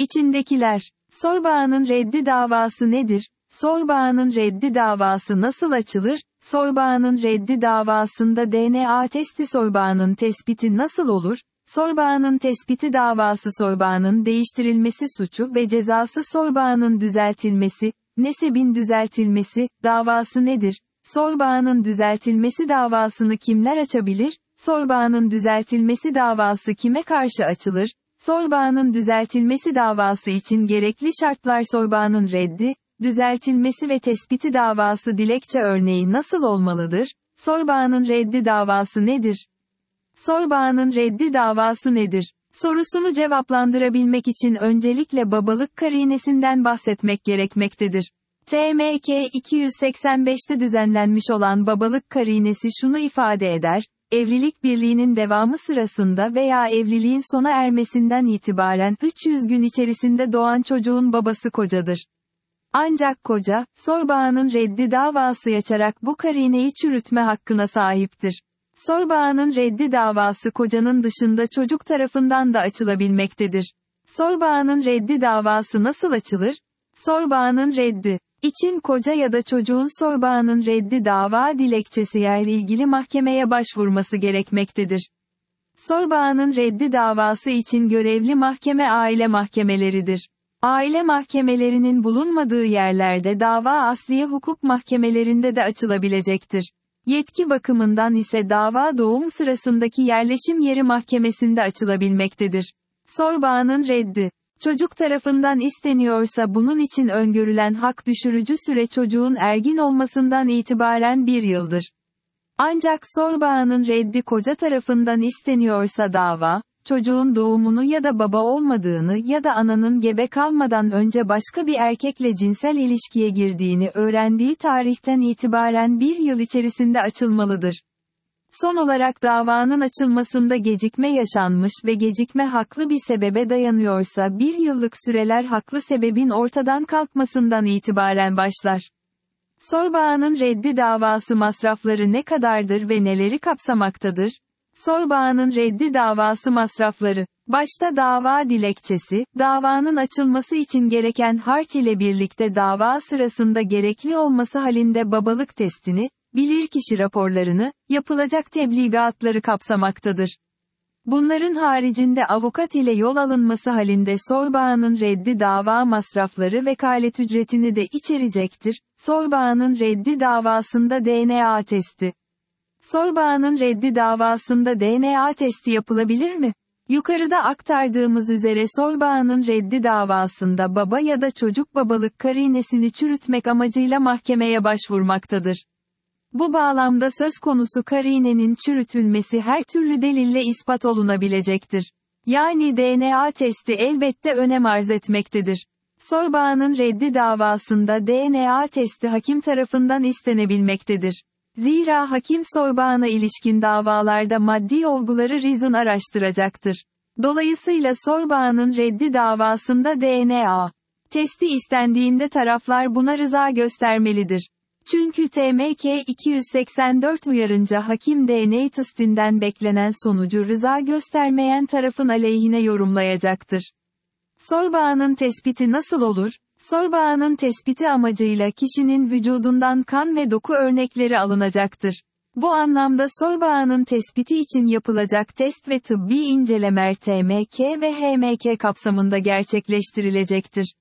İçindekiler. Soy bağının reddi davası nedir? Soy bağının reddi davası nasıl açılır? Soy bağının reddi davasında DNA testi soy bağının tespiti nasıl olur? Soy bağının tespiti davası soy bağının değiştirilmesi suçu ve cezası soy bağının düzeltilmesi, nesebin düzeltilmesi, davası nedir? Soy bağının düzeltilmesi davasını kimler açabilir? Soy bağının düzeltilmesi davası kime karşı açılır? Soy bağının düzeltilmesi davası için gerekli şartlar soy bağının reddi, düzeltilmesi ve tespiti davası dilekçe örneği nasıl olmalıdır? Soy bağının reddi davası nedir? Soy bağının reddi davası nedir? Sorusunu cevaplandırabilmek için öncelikle babalık karinesinden bahsetmek gerekmektedir. TMK 285'te düzenlenmiş olan babalık karinesi şunu ifade eder: evlilik birliğinin devamı sırasında veya evliliğin sona ermesinden itibaren 300 gün içerisinde doğan çocuğun babası kocadır. Ancak koca, soy bağının reddi davası açarak bu karineyi çürütme hakkına sahiptir. Soy bağının reddi davası kocanın dışında çocuk tarafından da açılabilmektedir. Soy bağının reddi davası nasıl açılır? Soy bağının reddi için koca ya da çocuğun soy bağının reddi dava dilekçesi ile ilgili mahkemeye başvurması gerekmektedir. Soy bağının reddi davası için görevli mahkeme aile mahkemeleridir. Aile mahkemelerinin bulunmadığı yerlerde dava asliye hukuk mahkemelerinde de açılabilecektir. Yetki bakımından ise dava doğum sırasındaki yerleşim yeri mahkemesinde açılabilmektedir. Soy bağının reddi çocuk tarafından isteniyorsa bunun için öngörülen hak düşürücü süre çocuğun ergin olmasından itibaren 1 yıldır. Ancak soy bağının reddi koca tarafından isteniyorsa dava, çocuğun doğumunu ya da baba olmadığını ya da ananın gebe kalmadan önce başka bir erkekle cinsel ilişkiye girdiğini öğrendiği tarihten itibaren 1 yıl içerisinde açılmalıdır. Son olarak davanın açılmasında gecikme yaşanmış ve gecikme haklı bir sebebe dayanıyorsa 1 yıllık süreler haklı sebebin ortadan kalkmasından itibaren başlar. Soy bağının reddi davası masrafları ne kadardır ve neleri kapsamaktadır? Soy bağının reddi davası masrafları. Başta dava dilekçesi, davanın açılması için gereken harç ile birlikte dava sırasında gerekli olması halinde babalık testini, bilirkişi raporlarını, yapılacak tebligatları kapsamaktadır. Bunların haricinde avukat ile yol alınması halinde soy bağının reddi dava masrafları vekalet ücretini de içerecektir. Soy bağının reddi davasında DNA testi. Soy bağının reddi davasında DNA testi yapılabilir mi? Yukarıda aktardığımız üzere soy bağının reddi davasında baba ya da çocuk babalık karinesini çürütmek amacıyla mahkemeye başvurmaktadır. Bu bağlamda söz konusu karinenin çürütülmesi her türlü delille ispat olunabilecektir. Yani DNA testi elbette önem arz etmektedir. Soy bağının reddi davasında DNA testi hakim tarafından istenebilmektedir. Zira hakim soy bağına ilişkin davalarda maddi olguları rizin araştıracaktır. Dolayısıyla soy bağının reddi davasında DNA testi istendiğinde taraflar buna rıza göstermelidir. Çünkü TMK 284 uyarınca hakim DNA testinden beklenen sonucu rıza göstermeyen tarafın aleyhine yorumlayacaktır. Soy bağının tespiti nasıl olur? Soy bağının tespiti amacıyla kişinin vücudundan kan ve doku örnekleri alınacaktır. Bu anlamda soy bağının tespiti için yapılacak test ve tıbbi incelemeler TMK ve HMK kapsamında gerçekleştirilecektir.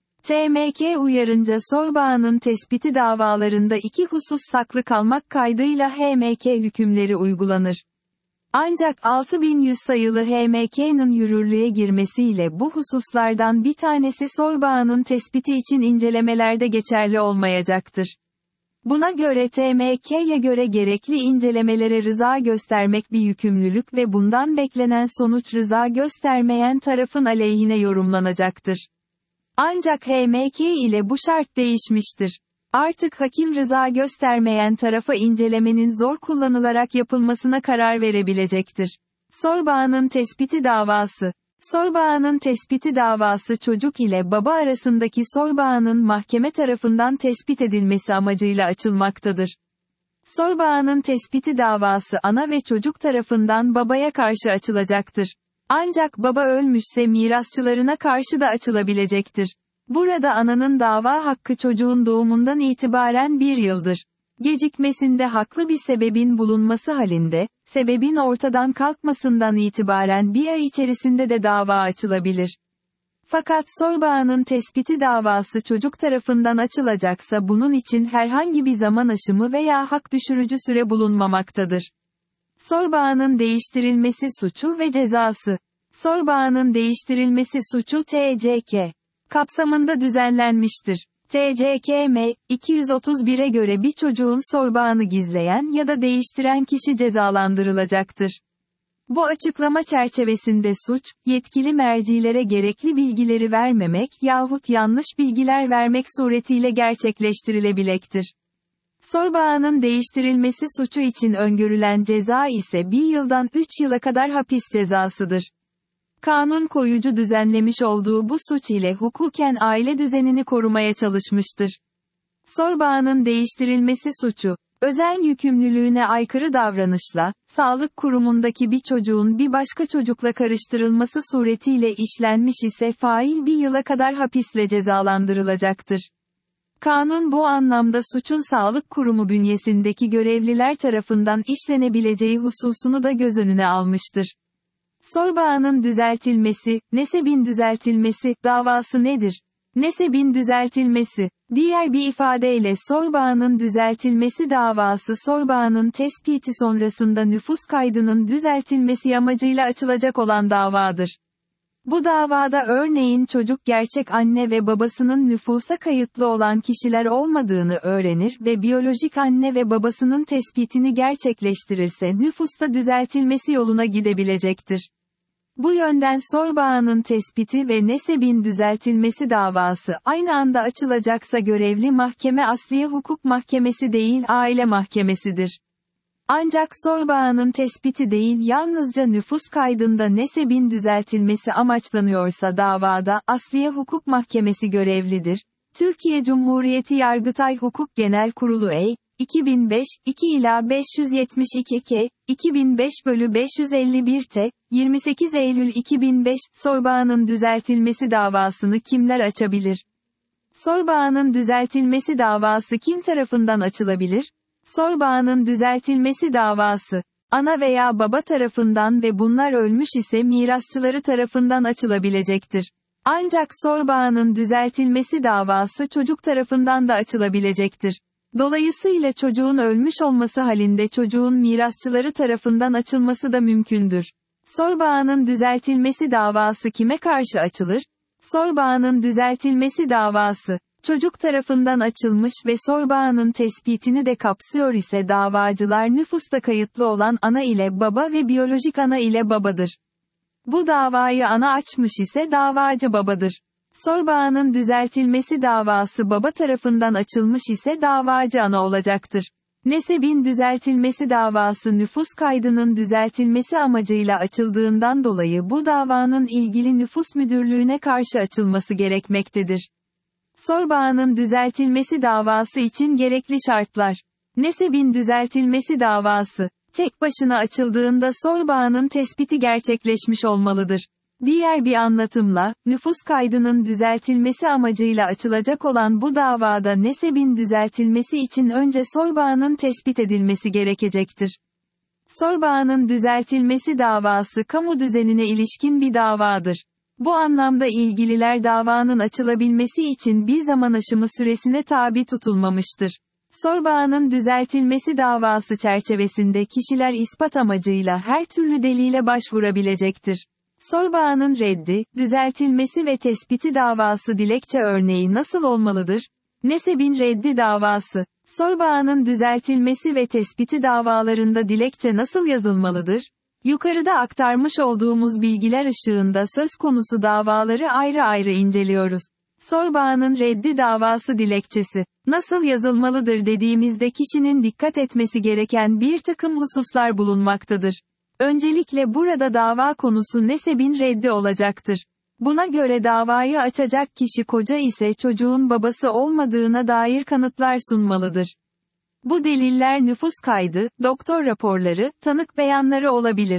TMK uyarınca soy bağının tespiti davalarında 2 husus saklı kalmak kaydıyla HMK hükümleri uygulanır. Ancak 6100 sayılı HMK'nın yürürlüğe girmesiyle bu hususlardan bir tanesi soy bağının tespiti için incelemelerde geçerli olmayacaktır. Buna göre TMK'ye göre gerekli incelemelere rıza göstermek bir yükümlülük ve bundan beklenen sonuç rıza göstermeyen tarafın aleyhine yorumlanacaktır. Ancak HMK ile bu şart değişmiştir. Artık hakim rıza göstermeyen tarafa incelemenin zor kullanılarak yapılmasına karar verebilecektir. Soy bağının tespiti davası. Soy bağının tespiti davası çocuk ile baba arasındaki soy bağının mahkeme tarafından tespit edilmesi amacıyla açılmaktadır. Soy bağının tespiti davası ana ve çocuk tarafından babaya karşı açılacaktır. Ancak baba ölmüşse mirasçılarına karşı da açılabilecektir. Burada ananın dava hakkı çocuğun doğumundan itibaren 1 yıldır. Gecikmesinde haklı bir sebebin bulunması halinde, sebebin ortadan kalkmasından itibaren 1 ay içerisinde de dava açılabilir. Fakat soybağının tespiti davası çocuk tarafından açılacaksa bunun için herhangi bir zaman aşımı veya hak düşürücü süre bulunmamaktadır. Soybağının değiştirilmesi suçu ve cezası. Soybağının değiştirilmesi suçu TCK kapsamında düzenlenmiştir. TCKM 231'e göre bir çocuğun soybağını gizleyen ya da değiştiren kişi cezalandırılacaktır. Bu açıklama çerçevesinde suç, yetkili mercilere gerekli bilgileri vermemek yahut yanlış bilgiler vermek suretiyle gerçekleştirilebilecektir. Soybağının değiştirilmesi suçu için öngörülen ceza ise 1 yıldan 3 yıla kadar hapis cezasıdır. Kanun koyucu düzenlemiş olduğu bu suç ile hukuken aile düzenini korumaya çalışmıştır. Soybağının değiştirilmesi suçu, özel yükümlülüğüne aykırı davranışla, sağlık kurumundaki bir çocuğun bir başka çocukla karıştırılması suretiyle işlenmiş ise fail 1 yıla kadar hapisle cezalandırılacaktır. Kanun bu anlamda suçun sağlık kurumu bünyesindeki görevliler tarafından işlenebileceği hususunu da göz önüne almıştır. Soybağının düzeltilmesi, nesebin düzeltilmesi davası nedir? Nesebin düzeltilmesi, diğer bir ifadeyle soybağının düzeltilmesi davası soybağının tespiti sonrasında nüfus kaydının düzeltilmesi amacıyla açılacak olan davadır. Bu davada örneğin çocuk gerçek anne ve babasının nüfusa kayıtlı olan kişiler olmadığını öğrenir ve biyolojik anne ve babasının tespitini gerçekleştirirse nüfusta düzeltilmesi yoluna gidebilecektir. Bu yönden soybağının tespiti ve nesebin düzeltilmesi davası aynı anda açılacaksa görevli mahkeme Asliye Hukuk Mahkemesi değil Aile Mahkemesidir. Ancak soybağının tespiti değil yalnızca nüfus kaydında nesebin düzeltilmesi amaçlanıyorsa davada Asliye Hukuk Mahkemesi görevlidir. Türkiye Cumhuriyeti Yargıtay Hukuk Genel Kurulu 2005, 2-572-K, 2005/551-T, 28 Eylül 2005, soybağının düzeltilmesi davasını kimler açabilir? Soybağının düzeltilmesi davası kim tarafından açılabilir? Soybağının düzeltilmesi davası, ana veya baba tarafından ve bunlar ölmüş ise mirasçıları tarafından açılabilecektir. Ancak soybağının düzeltilmesi davası çocuk tarafından da açılabilecektir. Dolayısıyla çocuğun ölmüş olması halinde çocuğun mirasçıları tarafından açılması da mümkündür. Soybağının düzeltilmesi davası kime karşı açılır? Soybağının düzeltilmesi davası, çocuk tarafından açılmış ve soybağının tespitini de kapsıyor ise davacılar nüfusta kayıtlı olan ana ile baba ve biyolojik ana ile babadır. Bu davayı ana açmış ise davacı babadır. Soybağının düzeltilmesi davası baba tarafından açılmış ise davacı ana olacaktır. Nesebin düzeltilmesi davası nüfus kaydının düzeltilmesi amacıyla açıldığından dolayı bu davanın ilgili nüfus müdürlüğüne karşı açılması gerekmektedir. Soybağının düzeltilmesi davası için gerekli şartlar. Nesebin düzeltilmesi davası, tek başına açıldığında soybağının tespiti gerçekleşmiş olmalıdır. Diğer bir anlatımla, nüfus kaydının düzeltilmesi amacıyla açılacak olan bu davada nesebin düzeltilmesi için önce soybağının tespit edilmesi gerekecektir. Soybağının düzeltilmesi davası kamu düzenine ilişkin bir davadır. Bu anlamda ilgililer davanın açılabilmesi için bir zaman aşımı süresine tabi tutulmamıştır. Soybağının düzeltilmesi davası çerçevesinde kişiler ispat amacıyla her türlü delile başvurabilecektir. Soybağının reddi, düzeltilmesi ve tespiti davası dilekçe örneği nasıl olmalıdır? Nesebin reddi davası, soybağının düzeltilmesi ve tespiti davalarında dilekçe nasıl yazılmalıdır? Yukarıda aktarmış olduğumuz bilgiler ışığında söz konusu davaları ayrı ayrı inceliyoruz. Soybağının reddi davası dilekçesi, nasıl yazılmalıdır dediğimizde kişinin dikkat etmesi gereken bir takım hususlar bulunmaktadır. Öncelikle burada dava konusu nesebin reddi olacaktır. Buna göre davayı açacak kişi koca ise çocuğun babası olmadığına dair kanıtlar sunmalıdır. Bu deliller nüfus kaydı, doktor raporları, tanık beyanları olabilir.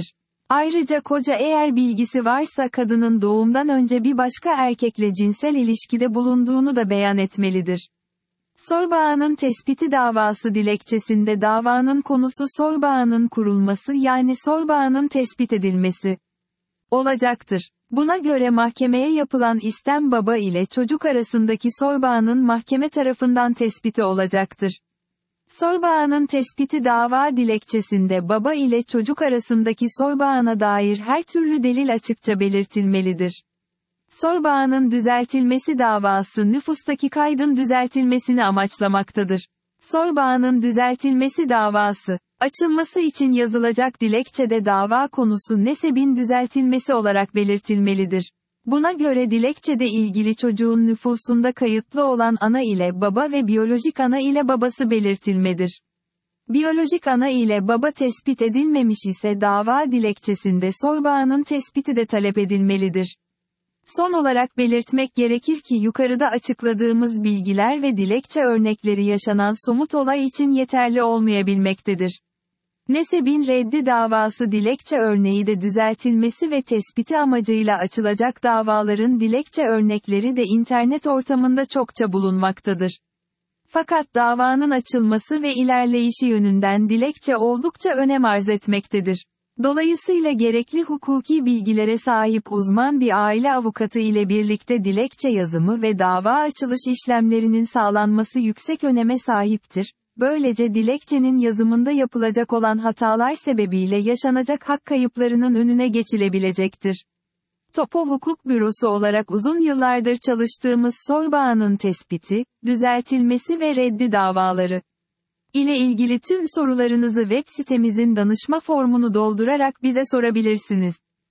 Ayrıca koca eğer bilgisi varsa kadının doğumdan önce bir başka erkekle cinsel ilişkide bulunduğunu da beyan etmelidir. Soybağının tespiti davası dilekçesinde davanın konusu soybağının kurulması yani soybağının tespit edilmesi olacaktır. Buna göre mahkemeye yapılan istem baba ile çocuk arasındaki soybağının mahkeme tarafından tespiti olacaktır. Soybağının tespiti dava dilekçesinde baba ile çocuk arasındaki soybağına dair her türlü delil açıkça belirtilmelidir. Soybağının düzeltilmesi davası nüfustaki kaydın düzeltilmesini amaçlamaktadır. Soybağının düzeltilmesi davası, açılması için yazılacak dilekçede dava konusu nesebin düzeltilmesi olarak belirtilmelidir. Buna göre dilekçede ilgili çocuğun nüfusunda kayıtlı olan ana ile baba ve biyolojik ana ile babası belirtilmedir. Biyolojik ana ile baba tespit edilmemiş ise dava dilekçesinde soybağının tespiti de talep edilmelidir. Son olarak belirtmek gerekir ki yukarıda açıkladığımız bilgiler ve dilekçe örnekleri yaşanan somut olay için yeterli olmayabilmektedir. Nesebin reddi davası dilekçe örneği de düzeltilmesi ve tespiti amacıyla açılacak davaların dilekçe örnekleri de internet ortamında çokça bulunmaktadır. Fakat davanın açılması ve ilerleyişi yönünden dilekçe oldukça önem arz etmektedir. Dolayısıyla gerekli hukuki bilgilere sahip uzman bir aile avukatı ile birlikte dilekçe yazımı ve dava açılış işlemlerinin sağlanması yüksek öneme sahiptir. Böylece dilekçenin yazımında yapılacak olan hatalar sebebiyle yaşanacak hak kayıplarının önüne geçilebilecektir. Topo Hukuk Bürosu olarak uzun yıllardır çalıştığımız soybağının tespiti, düzeltilmesi ve reddi davaları ile ilgili tüm sorularınızı web sitemizin danışma formunu doldurarak bize sorabilirsiniz.